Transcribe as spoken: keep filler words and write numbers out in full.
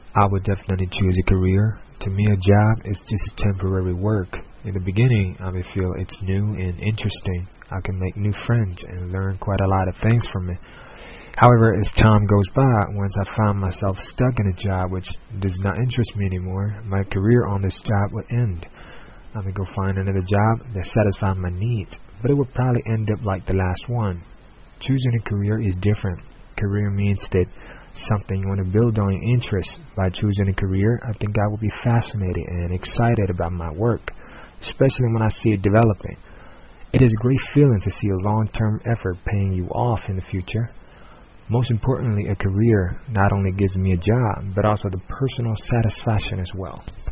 I would definitely choose a career. To me, a job is just temporary work. In the beginning, I may feel it's new and interesting. I can make new friends and learn quite a lot of things from it. However, as time goes by, once I find myself stuck in a job which does not interest me anymore, my career on this job would end. I may go find another job that satisfies my needs, but it would probably end up like the last one. Choosing a career is different. Career means that something you want to build on your interests. By choosing a career, I think I will be fascinated and excited about my work, especially when I see it developing. It is a great feeling to see a long-term effort paying you off in the future. Most importantly, a career not only gives me a job, but also the personal satisfaction as well.